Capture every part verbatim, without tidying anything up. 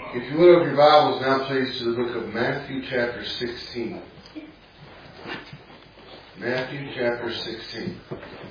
If you would open your Bibles now, please, to the book of Matthew chapter sixteen. Matthew chapter sixteen.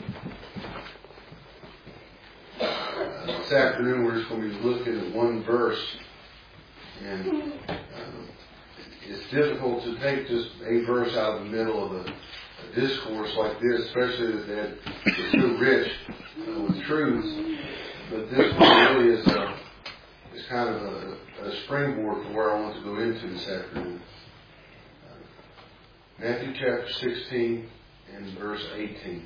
Uh, this afternoon we're just going to be looking at one verse. And uh, it's difficult to take just a verse out of the middle of a, a discourse like this, especially that it's so rich uh, with truths. But this one really is, a, is kind of a a springboard for where I want to go into this afternoon. Uh, Matthew chapter sixteen and verse eighteen.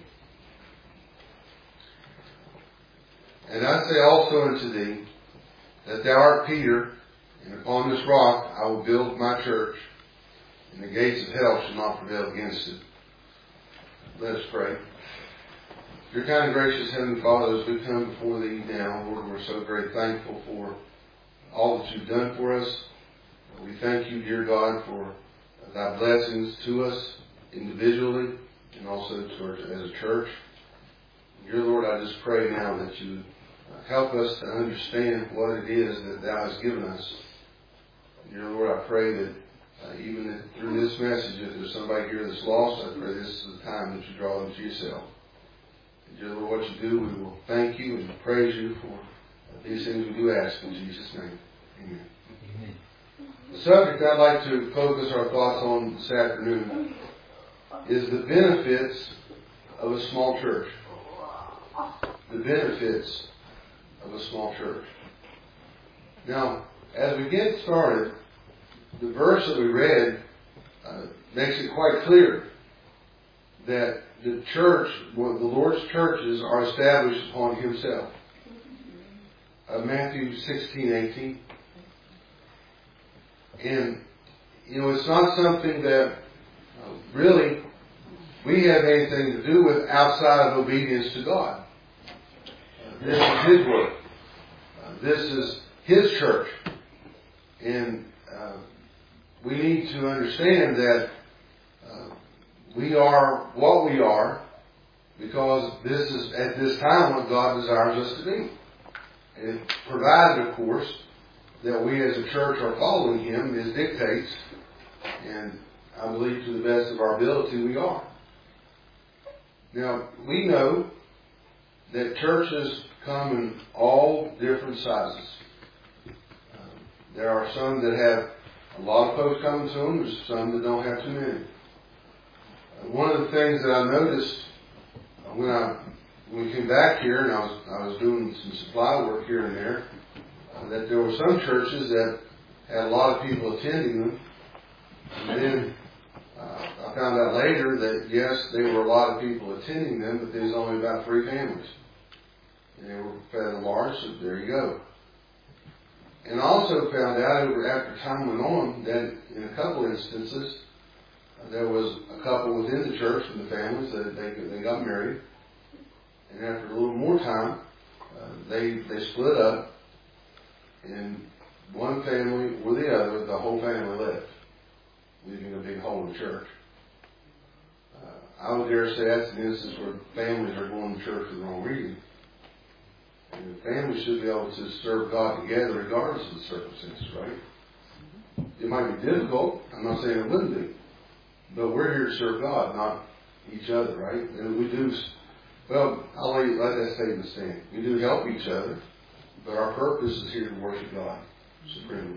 And I say also unto thee, that thou art Peter, and upon this rock I will build my church, and the gates of hell shall not prevail against it. Let us pray. Dear kind and gracious Heavenly Father, as we come before thee now, Lord, we're so very thankful for all that you've done for us. We thank you, dear God, for thy blessings to us individually and also to our, as a church. Dear Lord, I just pray now that you help us to understand what it is that thou hast given us. Dear Lord, I pray that uh, even through this message, if there's somebody here that's lost, I pray this is the time that you draw them to yourself. And dear Lord, what you do, we will thank you and praise you for these things we do ask in Jesus' name. Amen. Amen. The subject I'd like to focus our thoughts on this afternoon is the benefits of a small church. The benefits of a small church. Now, as we get started, the verse that we read uh, makes it quite clear that the church, well, the Lord's churches are established upon Himself. Uh, Matthew sixteen, eighteen. And, you know, it's not something that uh, really we have anything to do with outside of obedience to God. Uh, this is His work. Uh, this is His church. And uh, we need to understand that uh, we are what we are because this is, at this time, what God desires us to be. And provided, of course, that we as a church are following Him, His dictates, and I believe to the best of our ability we are. Now, we know that churches come in all different sizes. Um, there are some that have a lot of folks coming to them, there's some that don't have too many. Uh, one of the things that I noticed when I When we came back here, and I was I was doing some supply work here and there, uh, that there were some churches that had a lot of people attending them. And then uh, I found out later that, yes, there were a lot of people attending them, but there was only about three families. And they were fairly large, so there you go. And I also found out over after time went on that in a couple instances, uh, there was a couple within the church and the families that they, they got married. And after a little more time, uh, they they split up, and one family or the other, the whole family left, leaving a big hole in the church. Uh, I would dare say that's an instance where families are going to church for the wrong reason. And the family should be able to serve God together regardless of the circumstances, right? It might be difficult. I'm not saying it wouldn't be. But we're here to serve God, not each other, right? And we do... Well, I'll let, you, let that statement stand. We do help each other, but our purpose is here to worship God supremely.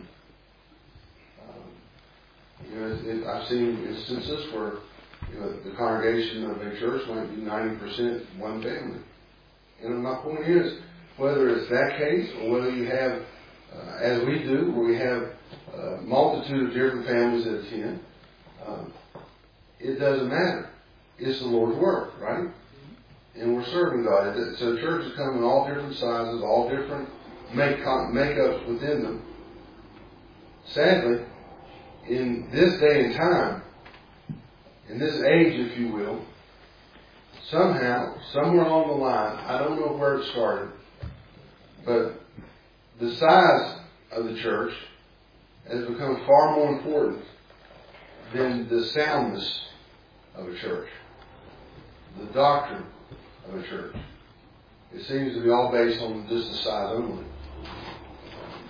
Um, you know, it, it, I've seen instances where you know, the congregation of a church might be ninety percent one family. And my point is, whether it's that case or whether you have, uh, as we do, where we have a multitude of different families that attend, um, it doesn't matter. It's the Lord's work, right? And we're serving God. So churches come in all different sizes, all different make makeups within them. Sadly, in this day and time, in this age, if you will, somehow, somewhere along the line, I don't know where it started, but the size of the church has become far more important than the soundness of a church, the doctrine of a church. It seems to be all based on just the size only.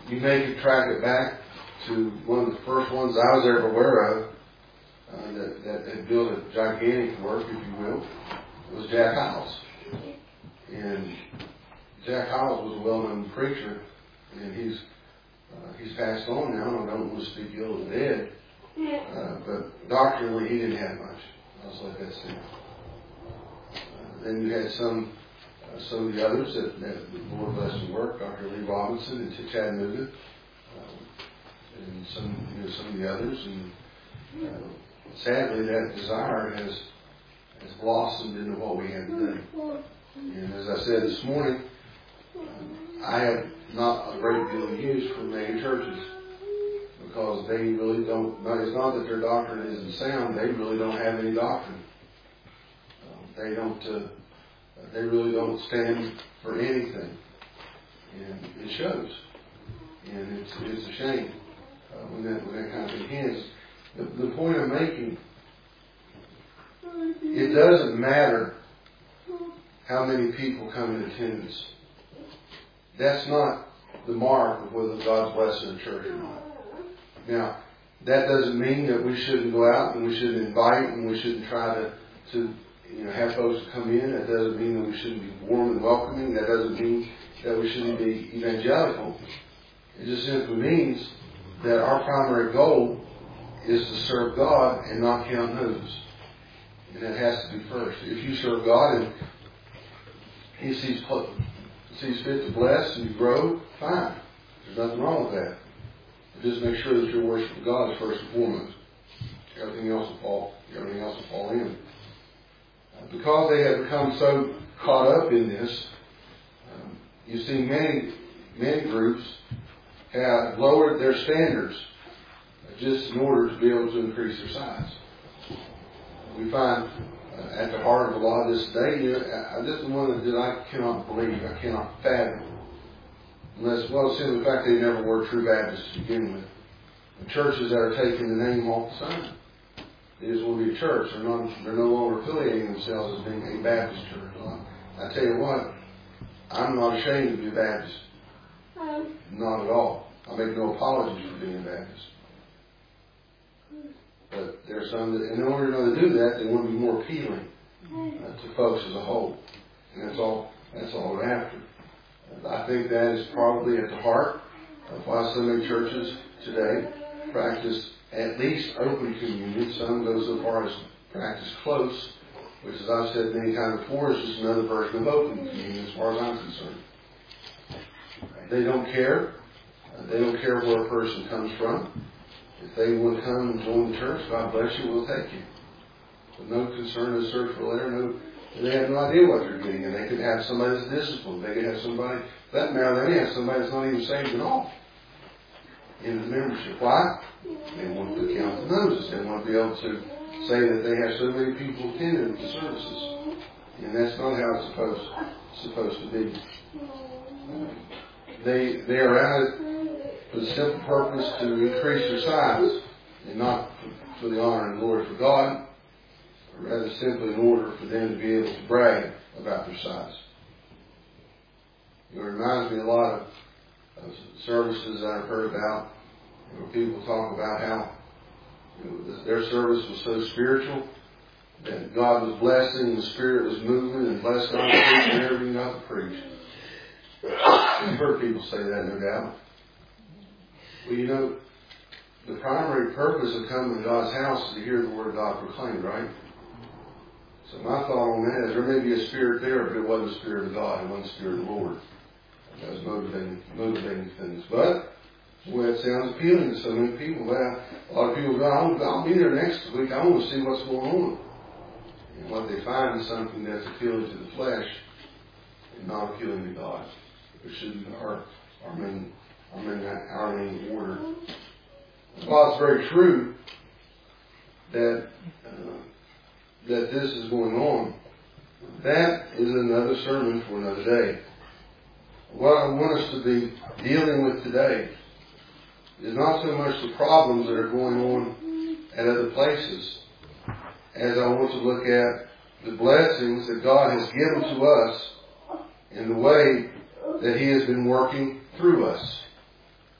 you may could track it back to one of the first ones I was ever aware of uh, that, that had built a gigantic work, if you will. It was Jack Hyles. And Jack Hyles was a well-known preacher, and he's uh, he's passed on now, and I don't want to speak ill of the dead. Uh, but doctrinally, he didn't have much. I'll just let that stand. Uh, then you had some uh, some of the others that, that the Lord blessed and work, Doctor Lee Robinson and Chattanooga, uh, and some you know, some of the others. And uh, sadly, that desire has has blossomed into what we have today. And as I said this morning, uh, I have not a great deal of use for many churches, because they really don't, it's not that their doctrine isn't sound, they really don't have any doctrine. Uh, they don't, uh, they really don't stand for anything. And it shows. And it's, it's a shame uh, when, that, when that kind of thing happens. The, the point I'm making, it doesn't matter how many people come in attendance. That's not the mark of whether God's blessing a church or not. Now, that doesn't mean that we shouldn't go out and we shouldn't invite and we shouldn't try to, to you know, have folks come in. That doesn't mean that we shouldn't be warm and welcoming. That doesn't mean that we shouldn't be evangelical. It just simply means that our primary goal is to serve God and not count noses. And that has to be first. If you serve God and He sees, sees fit to bless and you grow, fine. There's nothing wrong with that. Just make sure that your worship of God is first and foremost. Everything else will fall. Everything else will fall in. Uh, because they have become so caught up in this, um, you see many, many groups have lowered their standards just in order to be able to increase their size. We find uh, at the heart of a lot of this today, you know, uh, this is one that I cannot believe, I cannot fathom. Unless, well, simply the fact they never were true Baptists to begin with. The churches that are taking the name off the sign. They just want to be a church. They're, not, they're no longer affiliating themselves as being a Baptist church. Well, I tell you what, I'm not ashamed to be a Baptist. Not at all. I make no apologies for being a Baptist. But there are some that, in order to do that, they want to be more appealing uh, to folks as a whole. And that's all, that's all they're after. I think that is probably at the heart of why so many churches today practice at least open communion. Some go so far as practice close, which, as I've said many times before, is just another version of open communion as far as I'm concerned. They don't care. They don't care where a person comes from. If they want to come and join the church, God bless you, we'll take you. But no concern to search for later, no. They have no idea what they're getting, and they could have somebody that's disciplined. They could have somebody, for that matter, they may have somebody that's not even saved at all in the membership. Why? They want to count the noses. They want to be able to say that they have so many people attending the services. And that's not how it's supposed, supposed to be. They, they are at it for the simple purpose to increase their size, and not for, for the honor and glory for God, rather simply in order for them to be able to brag about their size. It reminds me a lot of, of services that I've heard about, where people talk about how, you know, their service was so spiritual that God was blessing, and the Spirit was moving, and blessed God to preach and everything not to preach. I've heard people say that, no doubt. Well, you know, the primary purpose of coming to God's house is to hear the Word of God proclaimed, right? So my thought on that is there may be a spirit there, but it wasn't the Spirit of God. It wasn't the Spirit of the Lord. That was motivating, motivating things. But, well, it sounds appealing to so many people. Well, a lot of people go, I'll, I'll be there next week. I want to see what's going on. And what they find is something that's appealing to the flesh and not appealing to God, which should be our, our main, our main, our main order. While it's very true that uh, that this is going on, that is another sermon for another day. What I want us to be dealing with today is not so much the problems that are going on at other places, as I want to look at the blessings that God has given to us in the way that He has been working through us.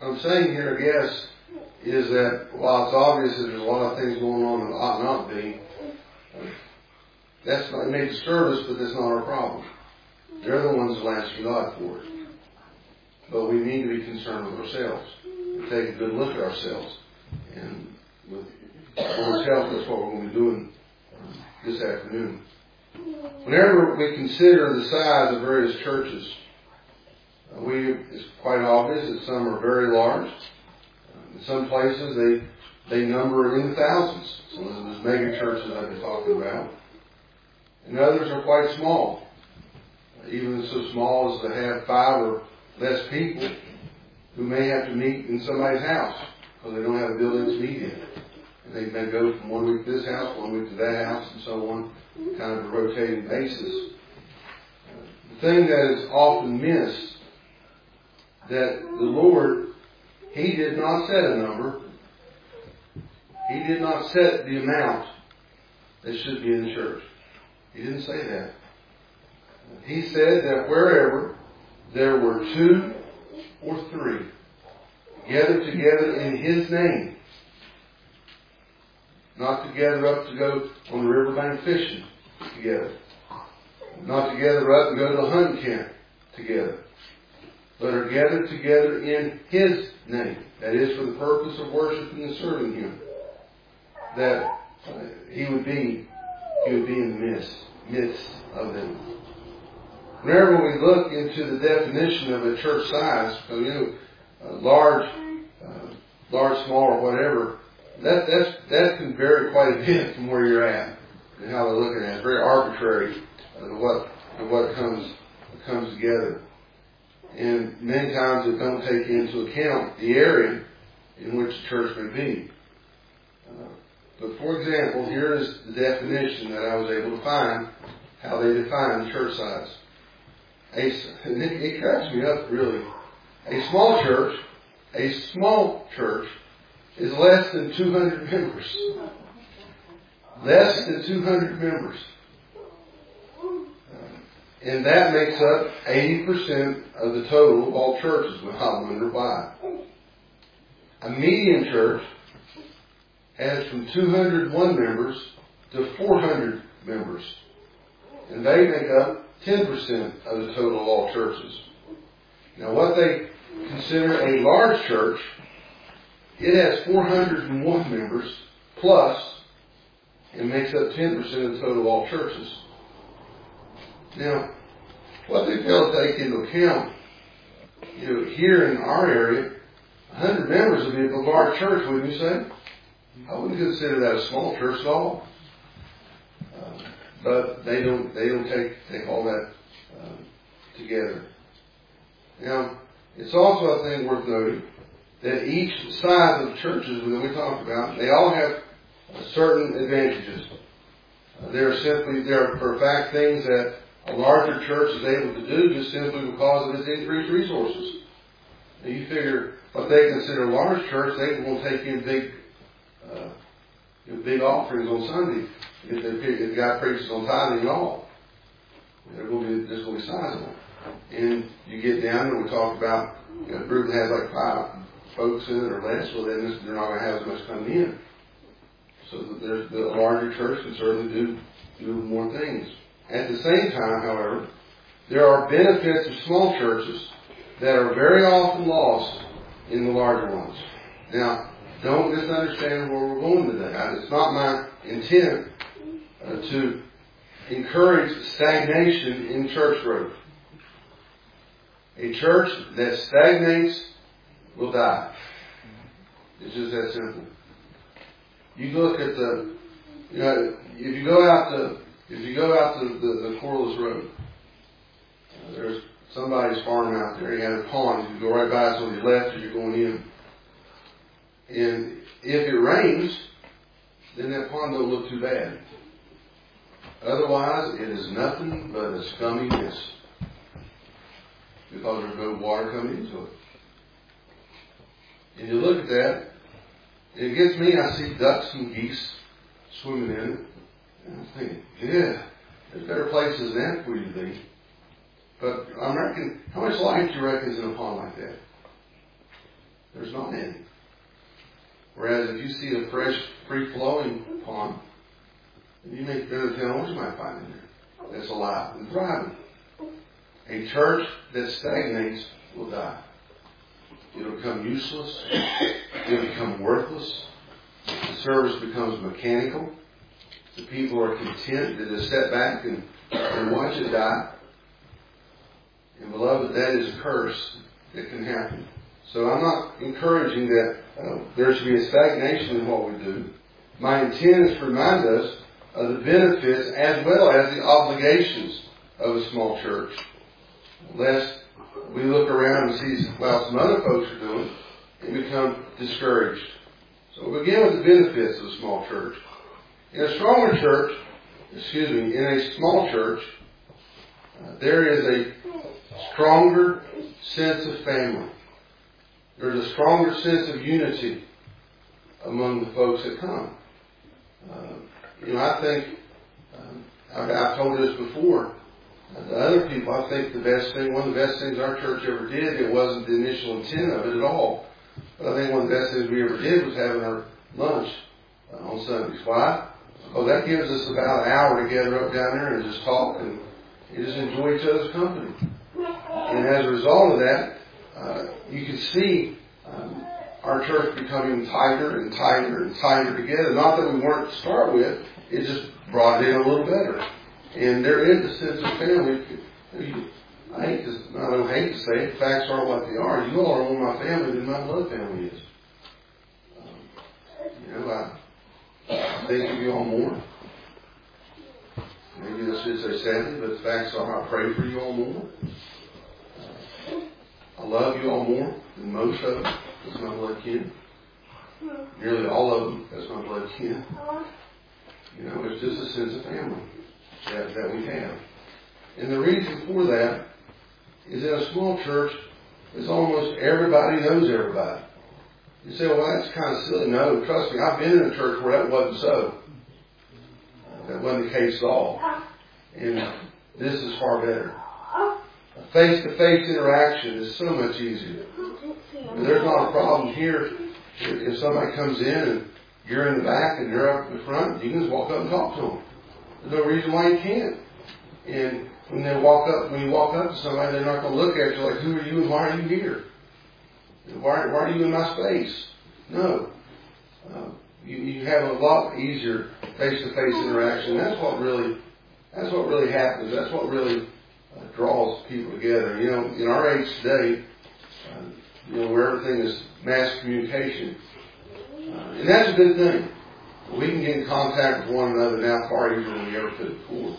I'm saying here, I guess, is that while it's obvious that there's a lot of things going on that ought not be, that's not, it may disturb us, but that's not our problem. They're the ones that will answer God for it. But we need to be concerned with ourselves and take a good look at ourselves. And with Lord's help, that's what we're going to be doing this afternoon. Whenever we consider the size of various churches, uh, we it's quite obvious that some are very large. Uh, in some places, they they number in the thousands. Some of those mega churches I've been talking about. And others are quite small. Uh, even so small as to have five or less people who may have to meet in somebody's house because they don't have a building to meet in. And they may go from one week to this house, one week to that house, and so on, kind of a rotating basis. Uh, the thing that is often missed, that the Lord, He did not set a number. He did not set the amount that should be in the church. He didn't say that. He said that wherever there were two or three gathered together in His name, not together up to go on the riverbank fishing together, not together up to go to a hunting camp together, but are gathered together in His name. That is for the purpose of worshiping and serving Him. That uh, He would be, He would be in the midst, midst of them. Whenever we look into the definition of a church size, so, you know, uh, large, uh, large, small, or whatever, that that's, that can vary quite a bit from where you're at and how they're looking at it. It's very arbitrary uh, to what to what comes comes together, and many times it don't take into account the area in which the church may be. Uh, but for example, here is the definition that I was able to find how they define the church size. A, and it, it cracks me up, really. A small church, a small church, is less than two hundred members. Less than two hundred members. Uh, and that makes up eighty percent of the total of all churches. Well, I wonder why. A medium church has from two hundred one members to four hundred members. And they make up ten percent of the total of all churches. Now, what they consider a large church, it has four hundred one members plus, and makes up ten percent of the total of all churches. Now, what they fail to take into account, you know, here in our area, one hundred members would be a large church, wouldn't you say? I wouldn't consider that a small church at all. Uh, but they don't they don't take take all that uh, together. Now, it's also, I think, worth noting that each size of churches that we talked about, they all have certain advantages. Uh, there are simply, there are for a fact things that a larger church is able to do just simply because of its increased resources. Now, you figure what they consider a large church, they won't take in big, uh, you know, big offerings on Sunday if the, if the guy preaches on tithing at all. They're going to be, they're going to be sizable. And you get down there, we talk about, you know, a group that has like five folks in it or less, well then this, they're not going to have as much coming in. So that there's, the larger church can certainly do, do more things. At the same time, however, there are benefits of small churches that are very often lost in the larger ones. Now, don't misunderstand where we're going today. It's not my intent uh, to encourage stagnation in church growth. A church that stagnates will die. It's just that simple. You look at the, you know, if you go out to, if you go out to the, the Corliss Road, uh, there's somebody's farm out there. He has a pond. You go right by it on your left as you're going in. And if it rains, then that pond don't look too bad. Otherwise, it is nothing but a scummy mess. Because there's no water coming into it. And you look at that, and it gets me, I see ducks and geese swimming in it. And I'm thinking, yeah, there's better places than that for you to be. But I'm reckoning, how much life do you reckon is in a pond like that? There's not any. Whereas if you see a fresh, free-flowing pond, you may go to town, what you might find in there that's alive and thriving. A church that stagnates will die. It'll become useless. It'll become worthless. The service becomes mechanical. The people are content to just sit back and, and watch it die. And beloved, that is a curse that can happen. So I'm not encouraging that uh, there should be a stagnation in what we do. My intent is to remind us of the benefits as well as the obligations of a small church. Lest we look around and see what some other folks are doing and become discouraged. So we'll begin with the benefits of a small church. In a stronger church, excuse me, in a small church, uh, there is a stronger sense of family. There's a stronger sense of unity among the folks that come. Uh, you know, I think, um, I've, I've told this before, uh, to other people, I think the best thing, one of the best things our church ever did, it wasn't the initial intent of it at all, but I think one of the best things we ever did was having our lunch uh, on Sundays. Why? Well, that gives us about an hour to gather up down there and just talk and, and just enjoy each other's company. And as a result of that, uh, you can see um, our church becoming tighter and tighter and tighter together. Not that we weren't to start with, it just brought it in a little better. And there is a sense of family. I hate to, I don't hate to say it, facts are what they are. You all are more my family than my blood family is. Um, you know, I, I think of you all more. Maybe I should say sadly, but the facts are I pray for you all more. Uh, I love you all more than most of them. That's my blood kin. Nearly all of them, that's my blood kin. You know, it's just a sense of family that, that we have. And the reason for that is in a small church, it's almost everybody knows everybody. You say, well, that's kind of silly. No, trust me, I've been in a church where that wasn't so. That wasn't the case at all. And this is far better. A face-to-face interaction is so much easier. And there's not a problem here. If somebody comes in and you're in the back and you're up in the front, you can just walk up and talk to them. There's no reason why you can't. And when they walk up, when you walk up to somebody, they're not going to look at you like, who are you and why are you here? Why, why are you in my space? No. Uh, you, you have a lot easier face-to-face interaction. That's what really, that's what really happens. That's what really uh, draws people together. You know, in our age today, uh, you know, where everything is mass communication, uh, and that's a good thing. We can get in contact with one another now far easier than we ever could before.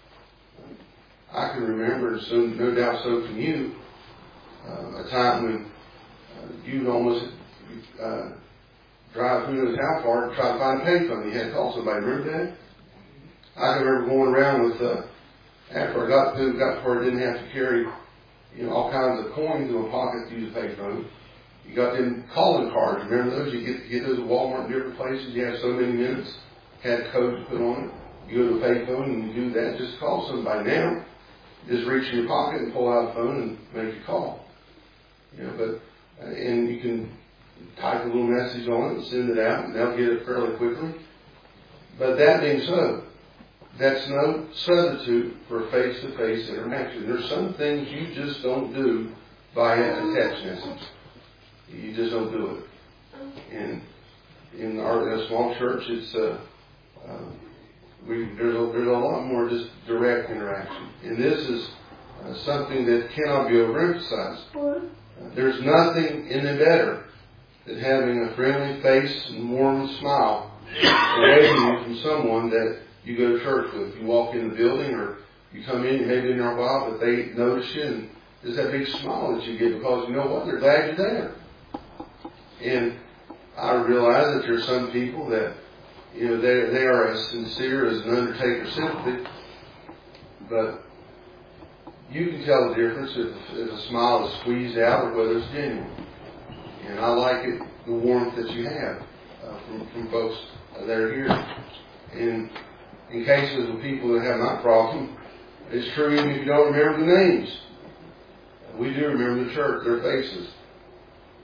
I can remember, and so no doubt so can you, uh, a time when uh, you'd almost uh, drive who knows how far to try to find a payphone. You had to call somebody. Remember that? I can remember going around with, uh, after I got to, got to where I didn't have to carry, you know, all kinds of coins in my pocket to use a payphone. You got them calling cards. Remember those? You get, you get those at Walmart and different places. You have so many minutes. Had codes put on it. You go to a payphone and you do that. Just call somebody. Now, just reach in your pocket and pull out a phone and make a call. You know, but, uh, and you can type a little message on it and send it out and they'll get it fairly quickly. But that being so, that's no substitute for face-to-face interaction. There's some things you just don't do via a text message. You just don't do it. And in our in a small church, it's uh, uh, we there's a, there's a lot more just direct interaction. And this is uh, something that cannot be overemphasized. Uh, there's nothing in the better than having a friendly face and warm smile awaiting you from someone that you go to church with. You walk in the building or you come in, you may be in there a while, but they notice you and there's that big smile that you get because you know what? They're glad you're there. And I realize that there's some people that, you know, they they are as sincere as an Undertaker sympathy, but you can tell the difference if, if a smile is squeezed out or whether it's genuine. And I like it, the warmth that you have uh, from, from folks that are here. And in cases of people that have that problem, it's true even if you don't remember the names. We do remember the church, their faces. You know,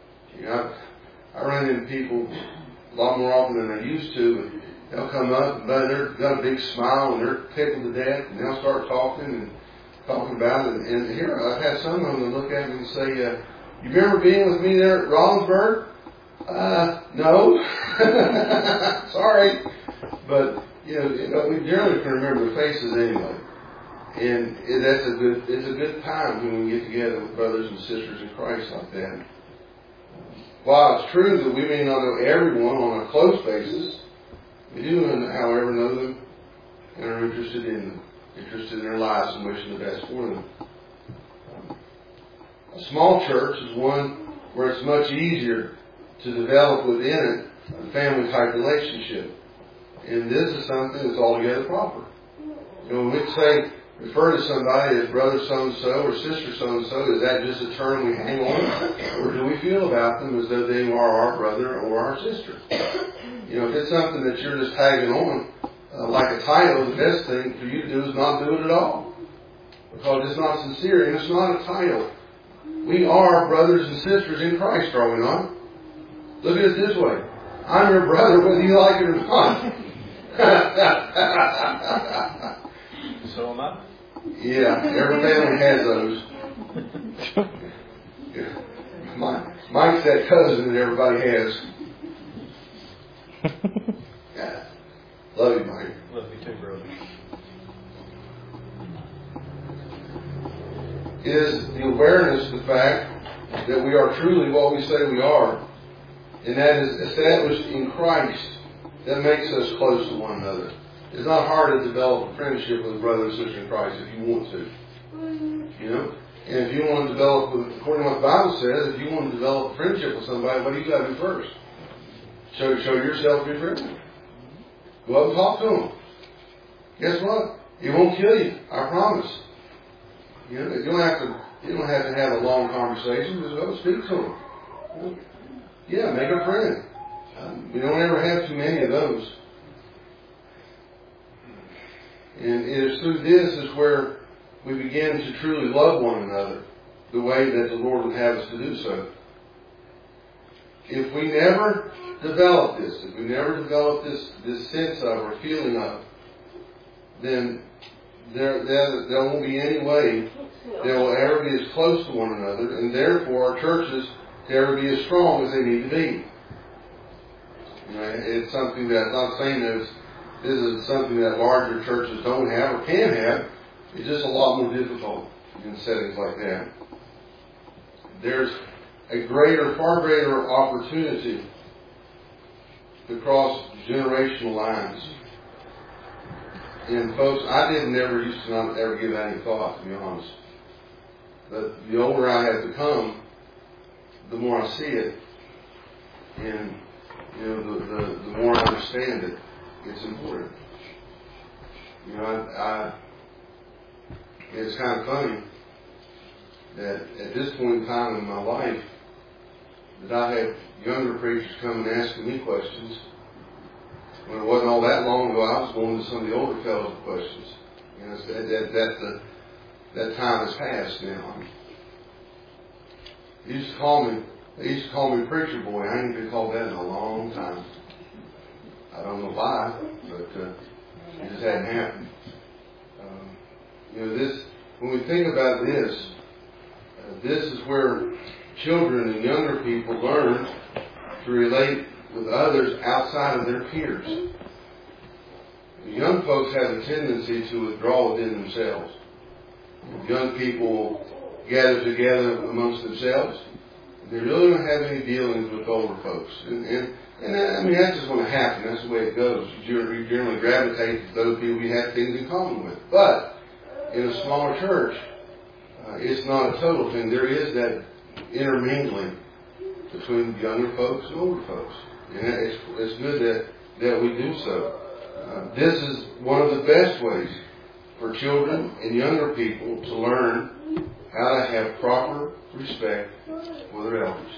I, I run into people a lot more often than I used to, but they'll come up and they've got a big smile and they're tickled to death, and they'll start talking and talking about it. And, and here, I've had some of them look at me and say, uh, you remember being with me there at Rollinsburg? Uh, no. Sorry. But, you know, you know, we generally can remember the faces anyway. And it, that's a good, it's a good time when we get together with brothers and sisters in Christ like that. While it's true that we may not know everyone on a close basis, we do, however, know them and are interested in them, interested in their lives and wishing the best for them. A small church is one where it's much easier to develop within it a family-type relationship. And this is something that's altogether proper. You know, when we say, refer to somebody as brother so-and-so or sister so-and-so, is that just a term we hang on? Or do we feel about them as though they are our brother or our sister? You know, if it's something that you're just tagging on, uh, like a title, the best thing for you to do is not do it at all. Because it's not sincere and it's not a title. We are brothers and sisters in Christ, are we not? Look at it this way. I'm your brother whether you like it or not. So am I. Yeah, every family has those. Yeah. Mike, Mike's that cousin that everybody has. Yeah. Love you, Mike. Love you too, brother. Is the awareness of the fact that we are truly what we say we are, and that is established in Christ, that makes us close to one another. It's not hard to develop a friendship with a brother and sister in Christ if you want to. You know? And if you want to develop, according to what the Bible says, if you want to develop a friendship with somebody, what do you got to do first? Show, show yourself to be friendly. Go up and talk to them. Guess what? It won't kill you. I promise. You know, you don't have to. You don't have to have a long conversation. Just go speak to them. You know? Yeah, make a friend. Um, we don't ever have too many of those. And it is through this is where we begin to truly love one another the way that the Lord would have us to do so. If we never develop this, if we never develop this, this sense of or feeling of, then there, there, there won't be any way that we'll ever be as close to one another, and therefore our churches to ever be as strong as they need to be. You know, it's something that, I'm not saying that it's, this is something that larger churches don't have or can have. It's just a lot more difficult in settings like that. There's a greater, far greater opportunity to cross generational lines. And folks, I didn't ever used to not ever give that any thought, to be honest. But the older I have become, the more I see it, and you know, the, the, the more I understand it. It's important. You know, I, I, it's kind of funny that at this point in time in my life that I had younger preachers come and asking me questions. When it wasn't all that long ago, I was going to some of the older fellows with questions. You know, that, that, that, the, that time has passed now. They used to call me, they used to call me preacher boy. I ain't been called that in a long time. I don't know why, but uh, it just hadn't happened. Um, you know, this, when we think about this, uh, this is where children and younger people learn to relate with others outside of their peers. Young folks have a tendency to withdraw within themselves. Young people gather together amongst themselves. They really don't have any dealings with older folks. And, and And I mean, that's just going to happen. That's the way it goes. You generally gravitate to those people you have things in common with. But in a smaller church, uh, it's not a total thing. There is that intermingling between younger folks and older folks. And it's, it's good that, that we do so. Uh, this is one of the best ways for children and younger people to learn how to have proper respect for their elders.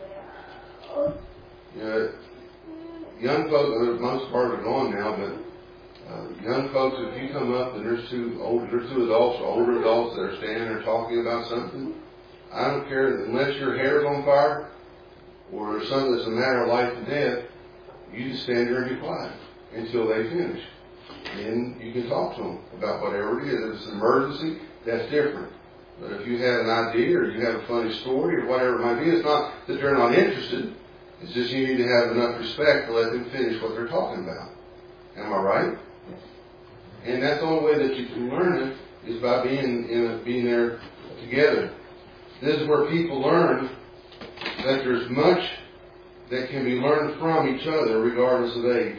You know, young folks, for the most part, are gone now, but uh, young folks, if you come up and there's two older, there's two adults or older adults that are standing there talking about something, I don't care, unless your hair's on fire, or there's something that's a matter of life and death, you just stand there and be quiet until they finish. Then you can talk to them about whatever it is. If it's an emergency, that's different. But if you have an idea or you have a funny story or whatever it might be, it's not that they're not interested. It's just you need to have enough respect to let them finish what they're talking about. Am I right? And that's the only way that you can learn it is by being in a, being there together. This is where people learn that there's much that can be learned from each other regardless of age.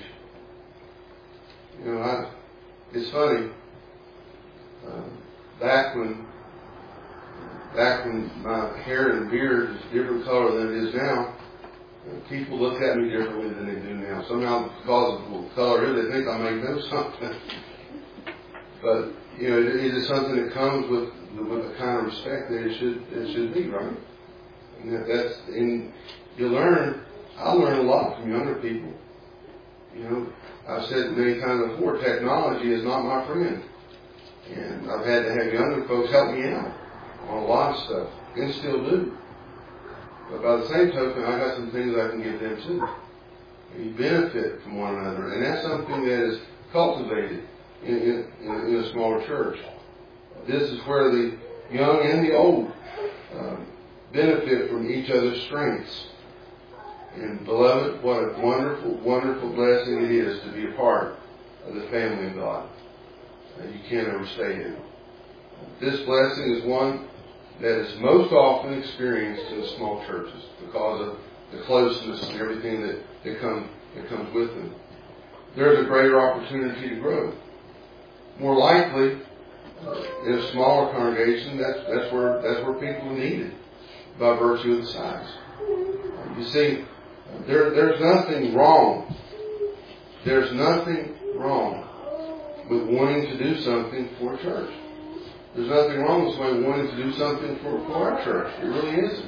You know, I, it's funny. Uh, back when, back when my hair and beard was a different color than it is now, people look at me differently than they do now. Somehow, because of the color, they think I may know something. But you know, it, it is something that comes with with the kind of respect that it should it should be, right? And that, that's and you learn. I learn a lot from younger people. You know, I've said many times before, technology is not my friend, and I've had to have younger folks help me out on a lot of stuff, and still do. But by the same token, I got some things I can give them too. And you benefit from one another, and that's something that is cultivated in, in, in a smaller church. This is where the young and the old uh, benefit from each other's strengths. And beloved, what a wonderful, wonderful blessing it is to be a part of the family of God. Uh, you can't overstate it. This blessing is one that is most often experienced in small churches because of the closeness and everything that, that, come, that comes with them. There's a greater opportunity to grow. More likely, uh, in a smaller congregation, that's, that's where that's where people are needed by virtue of the size. Uh, you see, there, there's nothing wrong. There's nothing wrong with wanting to do something for a church. There's nothing wrong with somebody wanting to do something for, for our church. It really isn't.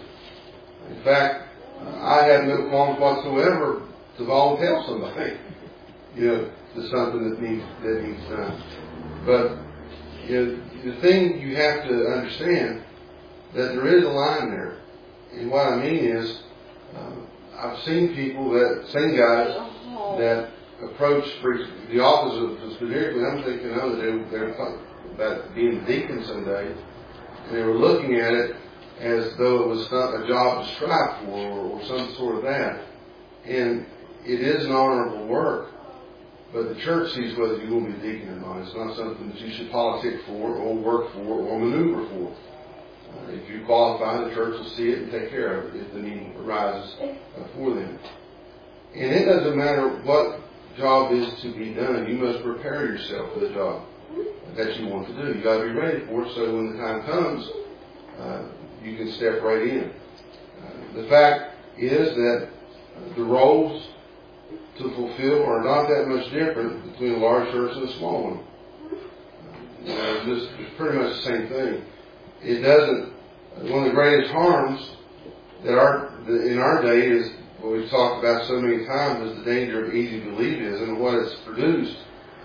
In fact, uh, I have no qualms whatsoever to volunteer somebody, you know, to something that needs that needs done. But you know, the thing you have to understand that there is a line there, and what I mean is, uh, I've seen people that same guys that approach the office of specifically. I'm thinking, oh, that they they're about being a deacon someday, and they were looking at it as though it was not a job to strive for or, or some sort of that. And it is an honorable work, but the church sees whether you will be a deacon or not. It's not something that you should politic for or work for or maneuver for. Uh, if you qualify, the church will see it and take care of it if the need arises uh, for them. And it doesn't matter what job is to be done. You must prepare yourself for the job that you want to do. You got to be ready for it, so when the time comes, uh, you can step right in. Uh, the fact is that uh, the roles to fulfill are not that much different between a large church and a small one. Uh, you know, it's, it's pretty much the same thing. It doesn't. Uh, one of the greatest harms that our the, in our day is what we've talked about so many times is the danger of easy believism, and what it's produced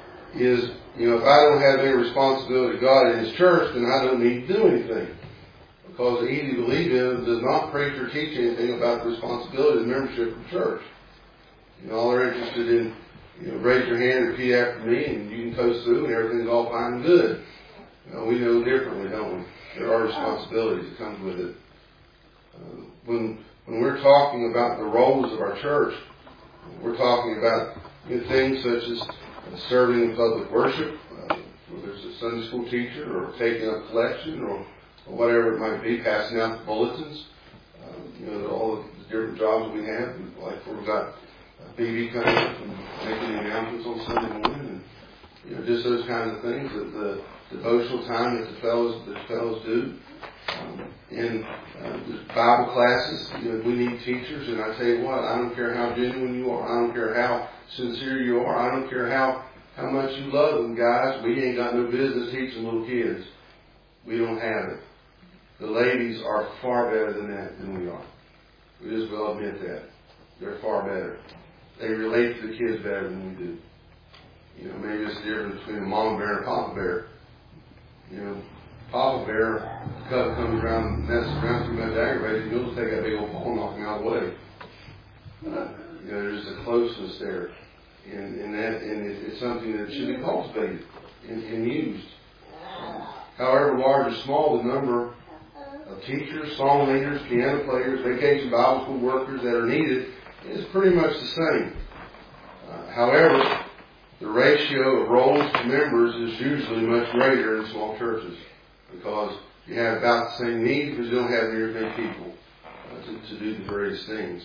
is, you know, if I don't have any responsibility to God in His church, then I don't need to do anything. Because easy believism does not preach or teach anything about the responsibility of membership of the church. You know, all they're interested in, you know, raise your hand and repeat after me, and you can coast through, and everything's all fine and good. You know, we know differently, don't we? There are responsibilities that come with it. Uh, when when we're talking about the roles of our church, we're talking about, you know, things such as serving in public worship, uh, whether it's a Sunday school teacher or taking up collection or, or whatever it might be, passing out the bulletins. Uh, you know, all the different jobs we have, like we've got B B coming up and making the announcements on Sunday morning, and you know, just those kinds of things. That the devotional time that the fellows that the fellows do. Um, in uh, the Bible classes, you know, we need teachers, and I tell you what, I don't care how genuine you are, I don't care how sincere you are, I don't care how, how much you love them, guys, we ain't got no business teaching little kids. We don't have it. The ladies are far better than that than we are. We just will admit that. They're far better. They relate to the kids better than we do. You know, maybe it's the difference between a mama bear and a papa bear. You know, Papa Bear, the cub comes around and messes around too much aggravated, you'll just take that big old paw and knock him out of the way. Uh, you know, there's a closeness there. And, and that, and it, it's something that should be cultivated and, and used. However large or small the number of teachers, song leaders, piano players, vacation Bible school workers that are needed is pretty much the same. Uh, however, the ratio of roles to members is usually much greater in small churches because you have about the same need because you don't have near as many people uh, to, to do the various things.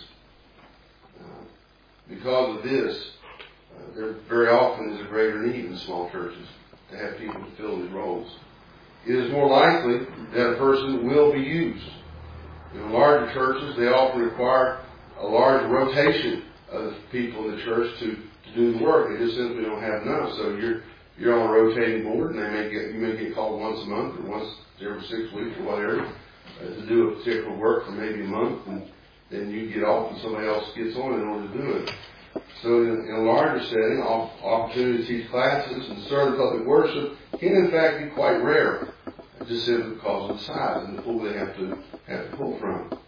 Uh, because of this, uh, there very often is a greater need in small churches to have people to fill these roles. It is more likely that a person will be used. In larger churches, they often require a large rotation of people in the church to, to do the work. They just simply don't have enough. So you're you're on a rotating board, and they may get you may get called once a month or once every six weeks or whatever uh, to do a particular work for maybe a month, and then you get off and somebody else gets on in order to do it. So in, in a larger setting, opportunity to teach classes and serve public worship can in fact be quite rare, just simply because of the size and the pool they have to have to pull from.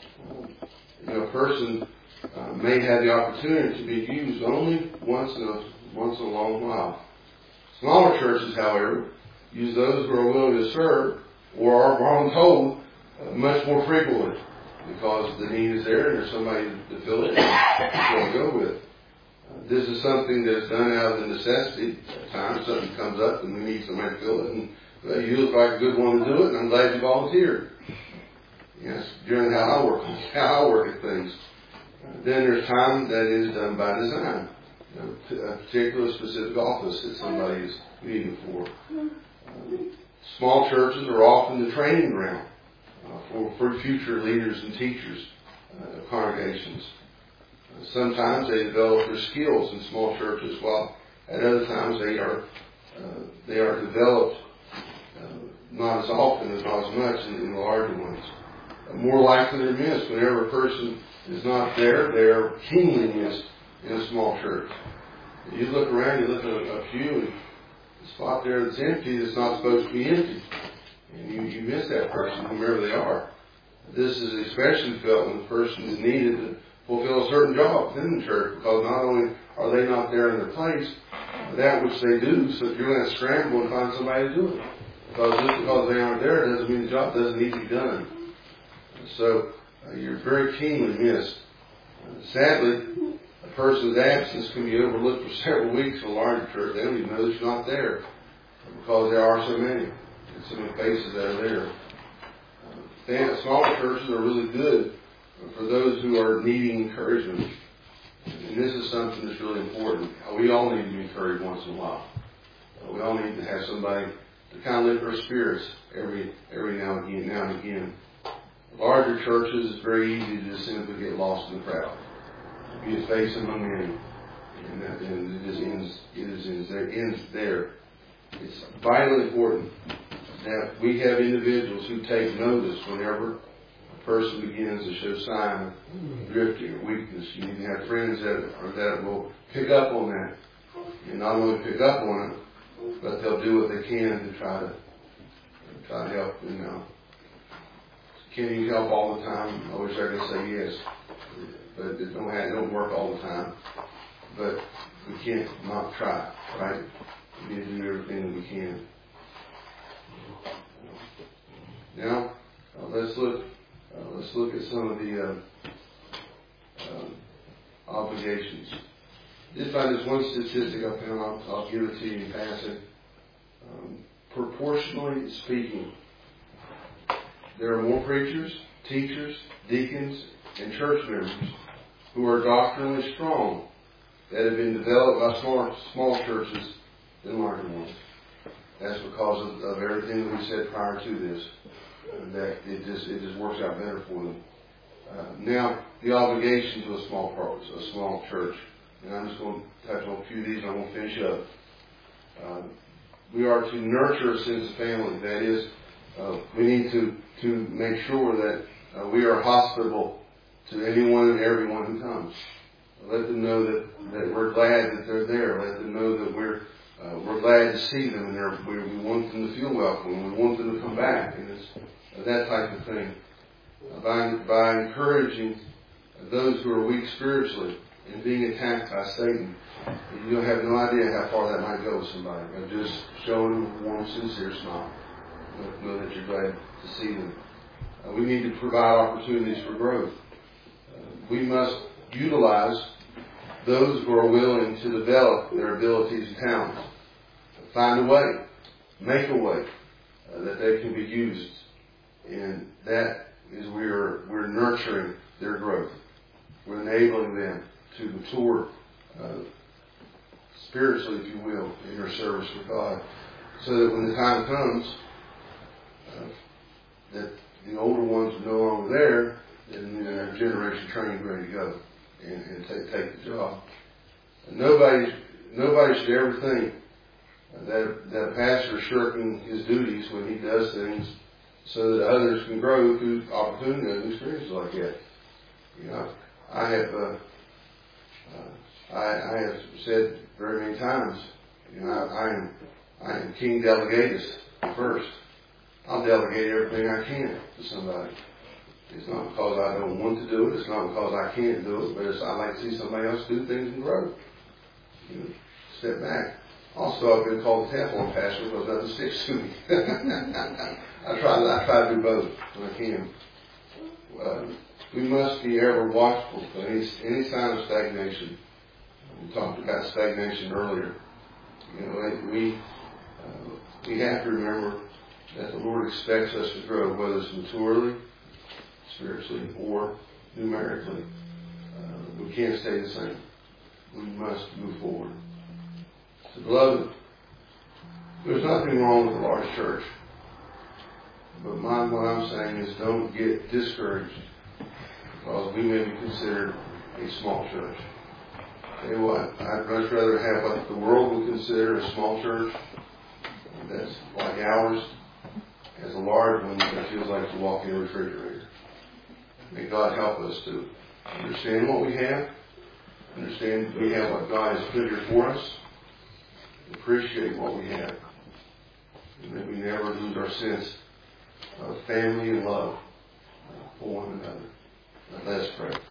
You know, a person uh, may have the opportunity to be used only once in a once in a long while. Smaller churches, however, use those who are willing to serve or are on hold uh, much more frequently because the need is there and there's somebody to fill it and to go with. Uh, this is something that's done out of the necessity. At times something comes up and we need somebody to fill it, and well, you look like a good one to do it, and I'm glad you volunteered. Yes, during how I work, how I work at things. Uh, then there's time that is done by design. You know, a particular specific office that somebody is needing for. Uh, small churches are often the training ground uh, for, for future leaders and teachers uh, of congregations. Uh, sometimes they develop their skills in small churches, while at other times they are uh, they are developed uh, not as often, as not as much in, in the larger ones. Uh, more likely they're missed whenever a person is not there. They are keenly missed in a small church. You look around, you look at a, a pew, and the spot there that's empty that's not supposed to be empty. And you, you miss that person, whomever they are. This is especially felt when the person is needed to fulfill a certain job within the church, because not only are they not there in their place, that which they do, so you're going to scramble and find somebody to do it. Because just because they aren't there doesn't mean the job doesn't need to be done. So uh, you're very keenly missed. Uh, sadly, a person's absence can be overlooked for several weeks in a larger church. They don't even know that you're not there because there are so many. And so many faces that are there. Uh, smaller churches are really good for those who are needing encouragement. And this is something that's really important. We all need to be encouraged once in a while. Uh, we all need to have somebody to kind of lift our spirits every every now and again. Now and again. Larger churches, it's very easy to just simply get lost in the crowd. Be a face among many. And, that, and it just ends, it is ends there, ends there. It's vitally important that we have individuals who take notice whenever a person begins to show sign of drifting or weakness. You need to have friends that, are, that will pick up on that. And not only pick up on it, but they'll do what they can to try to try to help. You know, can you help all the time? I wish I could say yes. But it don't, have, it don't work all the time. But we can't not try, right? We need to do everything that we can. Now, uh, let's look. Uh, let's look at some of the uh, uh, obligations. Just by this one statistic I found, I'll, I'll give it to you in passing. Um, proportionally speaking, there are more preachers, teachers, deacons, and church members who are doctrinally strong that have been developed by small, small churches than larger ones. That's because of, of everything that we said prior to this, uh, that it just it just works out better for them. Uh, now, the obligation to a small part, a small church, and I'm just going to touch on a few of these and I'm going to finish up. Uh, we are to nurture a sense of family. That is, uh, we need to, to make sure that uh, we are hospitable to anyone and everyone who comes. Let them know that, that we're glad that they're there. Let them know that we're uh, we're glad to see them, and they're, we, we want them to feel welcome. We want them to come back, and it's uh, that type of thing. Uh, by by encouraging those who are weak spiritually and being attacked by Satan. You'll have no idea how far that might go with somebody. But just show them a warm, sincere smile. Know that you're glad to see them. Uh, we need to provide opportunities for growth. Uh, we must utilize those who are willing to develop their abilities and talents. Find a way, make a way uh, that they can be used. And that is we're we're nurturing their growth. We're enabling them to mature uh, spiritually, if you will, in their service with God, so that when the time comes uh, that the older ones are no longer there, then their generation training ready to go and, and take, take the job. And nobody nobody should ever think that that a pastor is shirking his duties when he does things so that others can grow through opportunity and experiences like that. You know, I have uh, uh, I, I have said very many times, you know, I, I am I am King Delegatus first. I'll delegate everything I can to somebody. It's not because I don't want to do it. It's not because I can't do it. But it's, I like to see somebody else do things and grow. You know, step back. Also, I've been called the Teflon pastor because nothing sticks to me. I try. I try to do both when I can. Uh, we must be ever watchful for any any sign of stagnation. We talked about stagnation earlier. You know, we uh, we have to remember that the Lord expects us to grow, whether it's maturely, spiritually, or numerically. Uh, we can't stay the same. We must move forward. So, beloved, there's nothing wrong with a large church. But my, what I'm saying is don't get discouraged because we may be considered a small church. Tell you what, I'd much rather have what the world would consider a small church that's like ours as a large one that feels like you walk in a refrigerator. May God help us to understand what we have, understand we have what God has put here for us, appreciate what we have, and that we never lose our sense of family and love for one another. Now let's pray.